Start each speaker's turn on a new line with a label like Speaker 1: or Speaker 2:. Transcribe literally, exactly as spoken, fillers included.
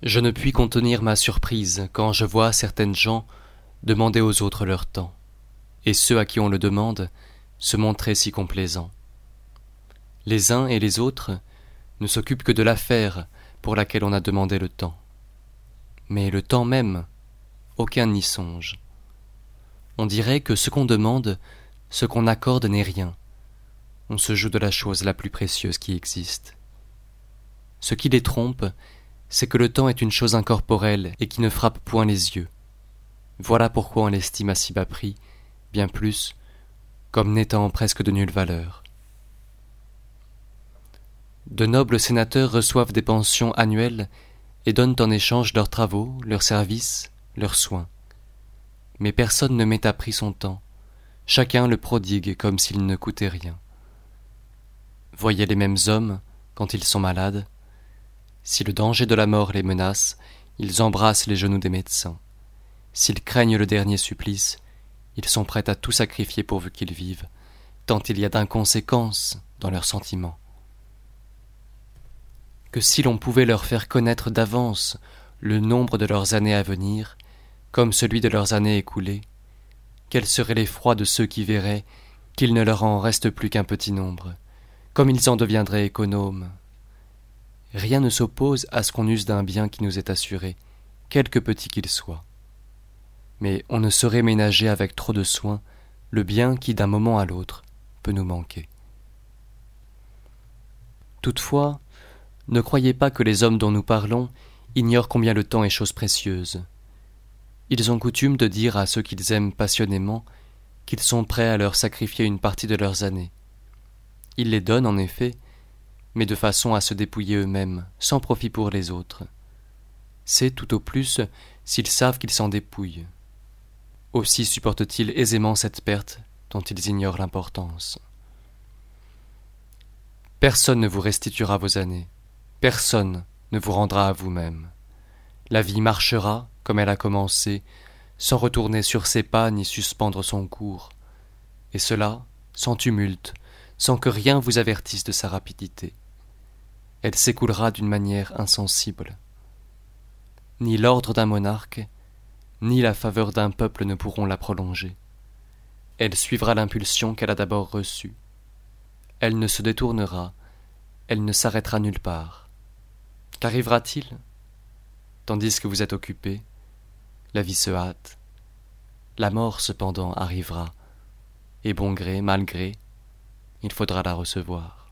Speaker 1: Je ne puis contenir ma surprise quand je vois certaines gens demander aux autres leur temps, et ceux à qui on le demande se montrer si complaisants. Les uns et les autres ne s'occupent que de l'affaire pour laquelle on a demandé le temps. Mais le temps même, aucun n'y songe. On dirait que ce qu'on demande, ce qu'on accorde n'est rien. On se joue de la chose la plus précieuse qui existe. Ce qui les trompe, c'est que le temps est une chose incorporelle et qui ne frappe point les yeux. Voilà pourquoi on l'estime à si bas prix, bien plus, comme n'étant presque de nulle valeur. De nobles sénateurs reçoivent des pensions annuelles et donnent en échange leurs travaux, leurs services, leurs soins. Mais personne ne met à prix son temps, chacun le prodigue comme s'il ne coûtait rien. Voyez les mêmes hommes, quand ils sont malades, si le danger de la mort les menace, ils embrassent les genoux des médecins. S'ils craignent le dernier supplice, ils sont prêts à tout sacrifier pourvu qu'ils vivent, tant il y a d'inconséquences dans leurs sentiments. Que si l'on pouvait leur faire connaître d'avance le nombre de leurs années à venir, comme celui de leurs années écoulées, quel serait l'effroi de ceux qui verraient qu'il ne leur en reste plus qu'un petit nombre, comme ils en deviendraient économes. Rien ne s'oppose à ce qu'on use d'un bien qui nous est assuré, quelque petit qu'il soit. Mais on ne saurait ménager avec trop de soin le bien qui, d'un moment à l'autre, peut nous manquer. Toutefois, ne croyez pas que les hommes dont nous parlons ignorent combien le temps est chose précieuse. Ils ont coutume de dire à ceux qu'ils aiment passionnément qu'ils sont prêts à leur sacrifier une partie de leurs années. Ils les donnent, en effet, mais de façon à se dépouiller eux-mêmes, sans profit pour les autres. C'est tout au plus s'ils savent qu'ils s'en dépouillent. Aussi supportent-ils aisément cette perte dont ils ignorent l'importance. Personne ne vous restituera vos années, personne ne vous rendra à vous-même. La vie marchera, comme elle a commencé, sans retourner sur ses pas ni suspendre son cours, et cela sans tumulte, sans que rien vous avertisse de sa rapidité. Elle s'écoulera d'une manière insensible. Ni l'ordre d'un monarque, ni la faveur d'un peuple ne pourront la prolonger. Elle suivra l'impulsion qu'elle a d'abord reçue. Elle ne se détournera, elle ne s'arrêtera nulle part. Qu'arrivera-t-il ? Tandis que vous êtes occupé, la vie se hâte. La mort, cependant, arrivera, et bon gré, mal gré, il faudra la recevoir.